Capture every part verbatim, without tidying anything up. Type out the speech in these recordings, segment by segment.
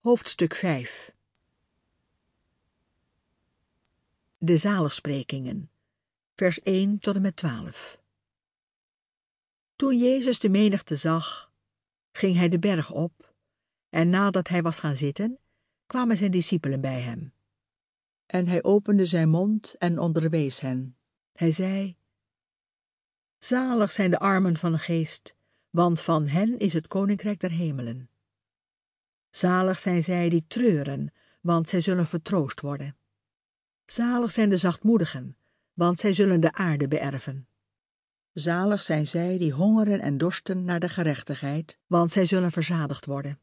Hoofdstuk vijf. De zaligsprekingen, vers één tot en met twaalf. Toen Jezus de menigte zag, ging hij de berg op, en nadat hij was gaan zitten, kwamen zijn discipelen bij hem. En hij opende zijn mond en onderwees hen. Hij zei: Zalig zijn de armen van de geest, want van hen is het koninkrijk der hemelen. Zalig zijn zij die treuren, want zij zullen vertroost worden. Zalig zijn de zachtmoedigen, want zij zullen de aarde beërven. Zalig zijn zij die hongeren en dorsten naar de gerechtigheid, want zij zullen verzadigd worden.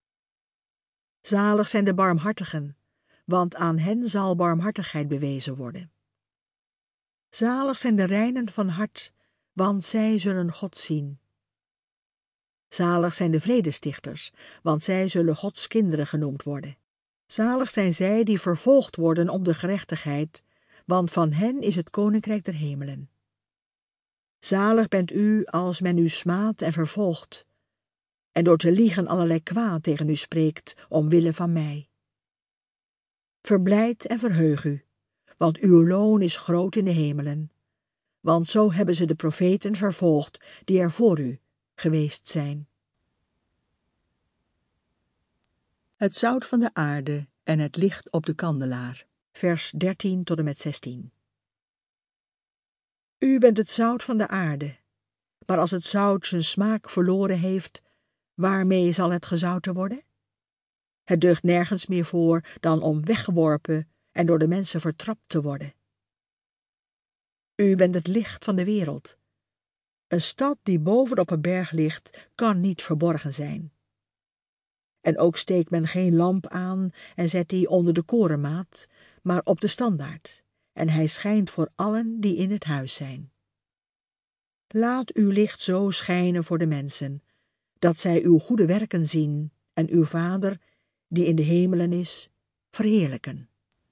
Zalig zijn de barmhartigen, want aan hen zal barmhartigheid bewezen worden. Zalig zijn de reinen van hart, want zij zullen God zien. Zalig zijn de vredestichters, want zij zullen Gods kinderen genoemd worden. Zalig zijn zij die vervolgd worden om de gerechtigheid, want van hen is het koninkrijk der hemelen. Zalig bent u als men u smaadt en vervolgt, en door te liegen allerlei kwaad tegen u spreekt, omwille van mij. Verblijd en verheug u, want uw loon is groot in de hemelen, want zo hebben ze de profeten vervolgd die er voor u geweest zijn. Het zout van de aarde en het licht op de kandelaar, vers dertien tot en met zestien. U bent het zout van de aarde, maar als het zout zijn smaak verloren heeft, waarmee zal het gezouten worden? Het deugt nergens meer voor dan om weggeworpen en door de mensen vertrapt te worden. U bent het licht van de wereld. Een stad die boven op een berg ligt, kan niet verborgen zijn. En ook steekt men geen lamp aan en zet die onder de korenmaat, maar op de standaard, en hij schijnt voor allen die in het huis zijn. Laat uw licht zo schijnen voor de mensen, dat zij uw goede werken zien en uw Vader, die in de hemelen is, verheerlijken.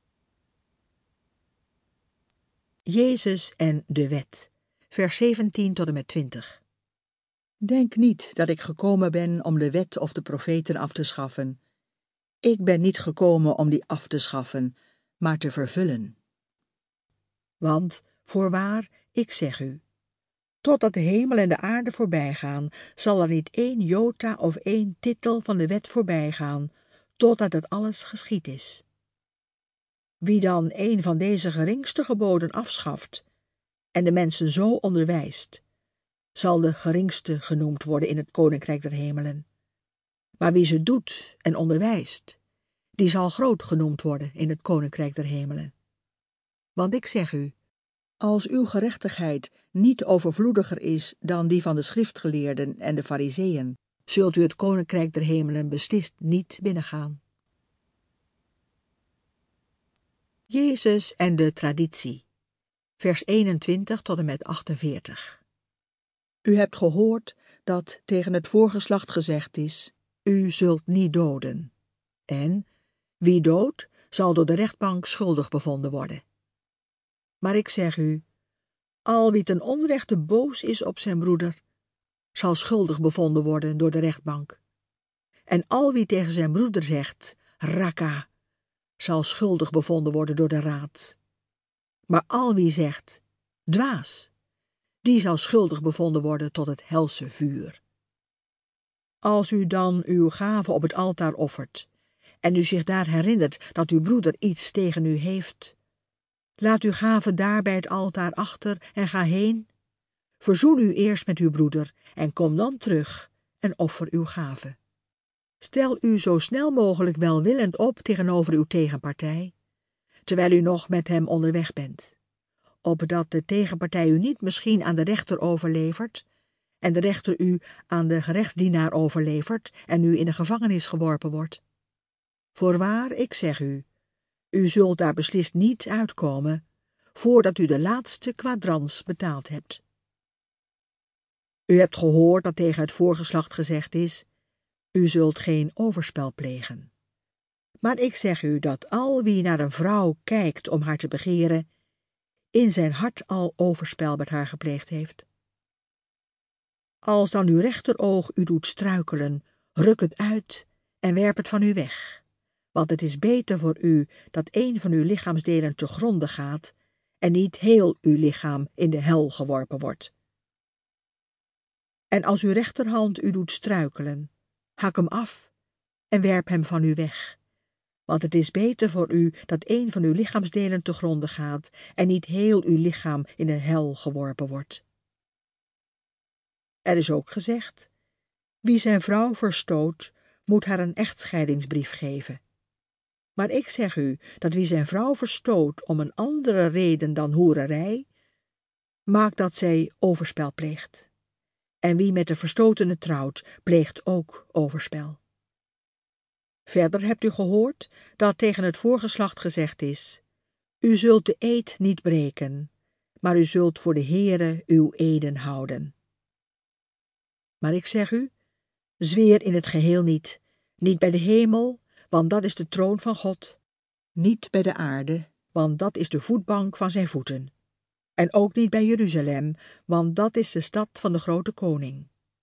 Jezus en de wet, vers zeventien tot en met twintig. Denk niet dat ik gekomen ben om de wet of de profeten af te schaffen. Ik ben niet gekomen om die af te schaffen, maar te vervullen. Want, voorwaar, ik zeg u, totdat de hemel en de aarde voorbijgaan, zal er niet één jota of één titel van de wet voorbijgaan, totdat het alles geschied is. Wie dan een van deze geringste geboden afschaft en de mensen zo onderwijst, zal de geringste genoemd worden in het koninkrijk der hemelen. Maar wie ze doet en onderwijst, die zal groot genoemd worden in het koninkrijk der hemelen. Want ik zeg u, als uw gerechtigheid niet overvloediger is dan die van de schriftgeleerden en de farizeeën, zult u het koninkrijk der hemelen beslist niet binnengaan. Jezus en de traditie, vers eenentwintig tot en met achtenveertig. U hebt gehoord dat tegen het voorgeslacht gezegd is, u zult niet doden. En wie doodt, zal door de rechtbank schuldig bevonden worden. Maar ik zeg u, al wie ten onrechte boos is op zijn broeder, zal schuldig bevonden worden door de rechtbank. En al wie tegen zijn broeder zegt, raka, zal schuldig bevonden worden door de raad. Maar al wie zegt, dwaas, die zal schuldig bevonden worden tot het helse vuur. Als u dan uw gave op het altaar offert, en u zich daar herinnert dat uw broeder iets tegen u heeft, laat uw gave daar bij het altaar achter en ga heen. Verzoen u eerst met uw broeder en kom dan terug en offer uw gave. Stel u zo snel mogelijk welwillend op tegenover uw tegenpartij, terwijl u nog met hem onderweg bent, opdat de tegenpartij u niet misschien aan de rechter overlevert en de rechter u aan de gerechtsdienaar overlevert en u in de gevangenis geworpen wordt. Voorwaar, ik zeg u, u zult daar beslist niet uitkomen, voordat u de laatste kwadrans betaald hebt. U hebt gehoord dat tegen het voorgeslacht gezegd is, u zult geen overspel plegen. Maar ik zeg u dat al wie naar een vrouw kijkt om haar te begeren, in zijn hart al overspel met haar gepleegd heeft. Als dan uw rechteroog u doet struikelen, ruk het uit en werp het van u weg. Want het is beter voor u dat een van uw lichaamsdelen te gronde gaat en niet heel uw lichaam in de hel geworpen wordt. En als uw rechterhand u doet struikelen, hak hem af en werp hem van u weg. Want het is beter voor u dat een van uw lichaamsdelen te gronde gaat en niet heel uw lichaam in de hel geworpen wordt. Er is ook gezegd, wie zijn vrouw verstoot, moet haar een echtscheidingsbrief geven. Maar ik zeg u dat wie zijn vrouw verstoot om een andere reden dan hoererij, maakt dat zij overspel pleegt. En wie met de verstotene trouwt, pleegt ook overspel. Verder hebt u gehoord dat tegen het voorgeslacht gezegd is, u zult de eed niet breken, maar u zult voor de Heere uw eden houden. Maar ik zeg u, zweer in het geheel niet, niet bij de hemel, want dat is de troon van God, niet bij de aarde, want dat is de voetbank van zijn voeten, en ook niet bij Jeruzalem, want dat is de stad van de grote koning.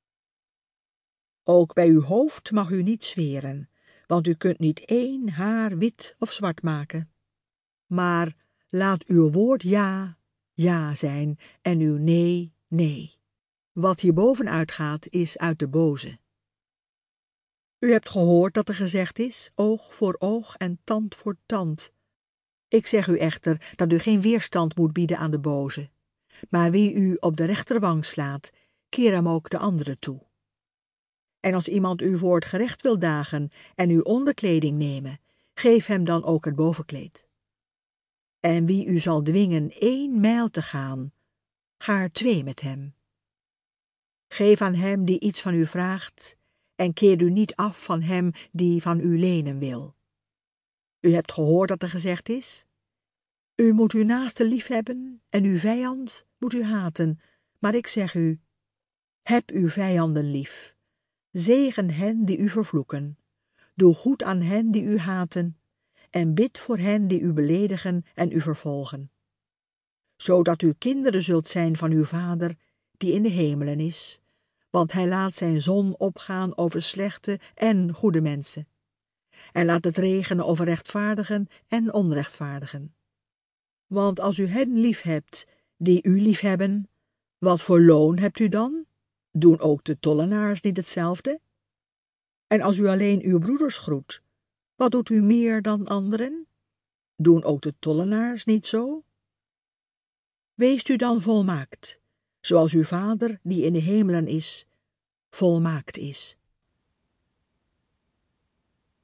Ook bij uw hoofd mag u niet zweren, want u kunt niet één haar wit of zwart maken. Maar laat uw woord ja, ja zijn, en uw nee, nee. Wat hierboven uitgaat, is uit de boze. U hebt gehoord dat er gezegd is, oog voor oog en tand voor tand. Ik zeg u echter dat u geen weerstand moet bieden aan de boze. Maar wie u op de rechterwang slaat, keer hem ook de andere toe. En als iemand u voor het gerecht wil dagen en uw onderkleding nemen, geef hem dan ook het bovenkleed. En wie u zal dwingen één mijl te gaan, ga er twee met hem. Geef aan hem die iets van u vraagt, en keer u niet af van hem die van u lenen wil. U hebt gehoord dat er gezegd is, u moet uw naaste liefhebben en uw vijand moet u haten, maar ik zeg u, heb uw vijanden lief. Zegen hen die u vervloeken, doe goed aan hen die u haten, en bid voor hen die u beledigen en u vervolgen. Zodat u kinderen zult zijn van uw Vader, die in de hemelen is, want hij laat zijn zon opgaan over slechte en goede mensen, en laat het regenen over rechtvaardigen en onrechtvaardigen. Want als u hen lief hebt, die u lief hebben, wat voor loon hebt u dan? Doen ook de tollenaars niet hetzelfde? En als u alleen uw broeders groet, wat doet u meer dan anderen? Doen ook de tollenaars niet zo? Weest u dan volmaakt, zoals uw Vader, die in de hemelen is, volmaakt is.